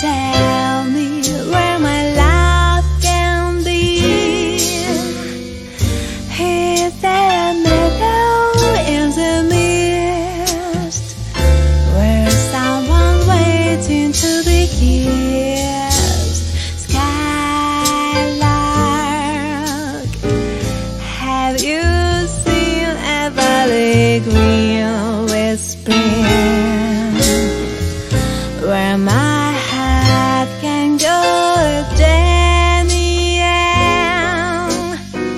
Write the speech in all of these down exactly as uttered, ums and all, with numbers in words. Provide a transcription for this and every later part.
tell me where my love can be? Is there a meadow in the mist where someone's waiting to be kissed? Skylark, have you seen a valley green with spring, where my heart can go a journey and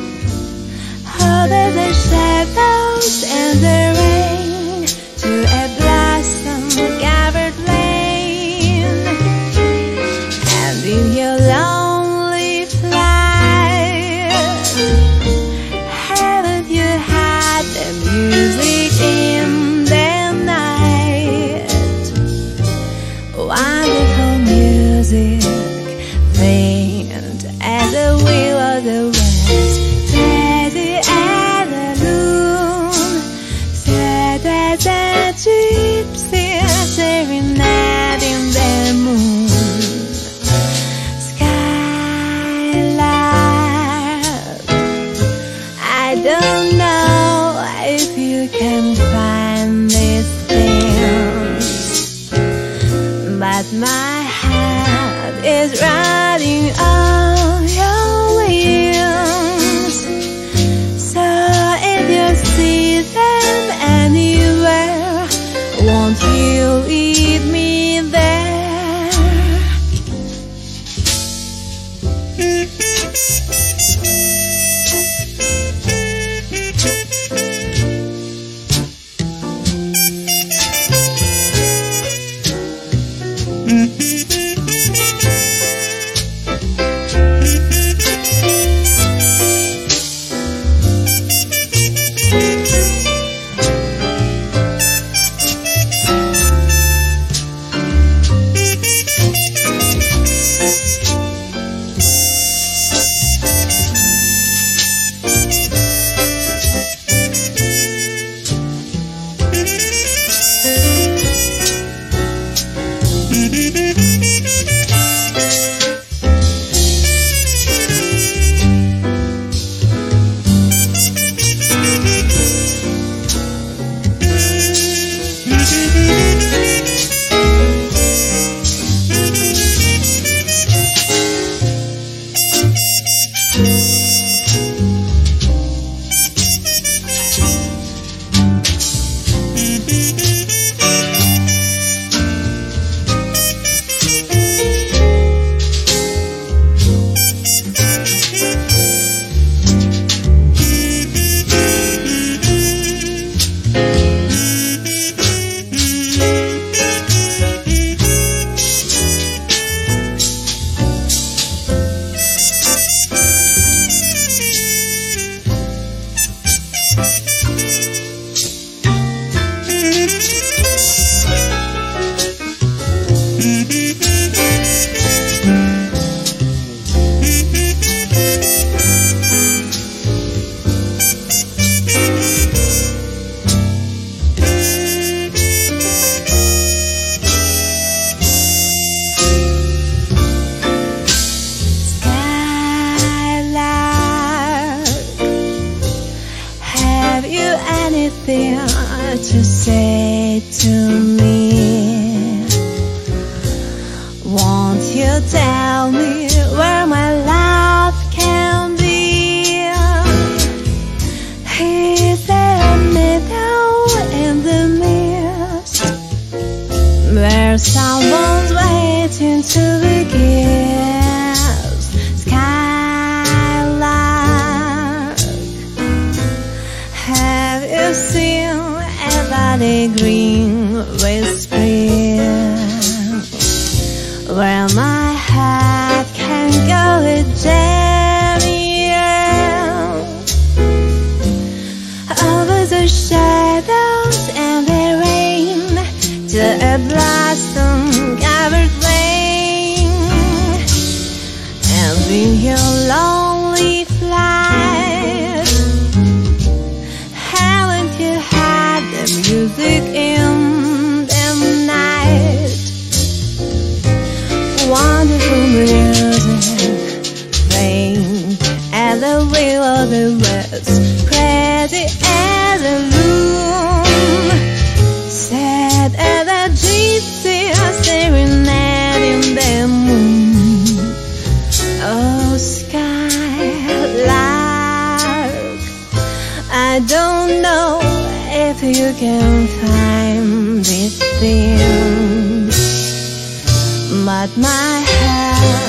over the shadows and the rain to a blossom-covered lane? And in your lonely flight, haven't you had the music in the night? Wonderful music, faint as the will of the west, steady as the moon, sad as a gypsy serenading the moon. Skylark, I don't know if you can find these things, but my heart is riding on your wings. So if you see them anywhere, won't you lead me there? Have you anything to say to me? Won't you tell me where my love can be? Is there a meadow in the mist where someone's waiting to be kissed? Skylark, have you seen a valley green with spring, where my heart can go a journey over the shadows and the rain to a blossom-covered lane? And in your lonely flight, haven't you had the music in the night? can find these things, but my heart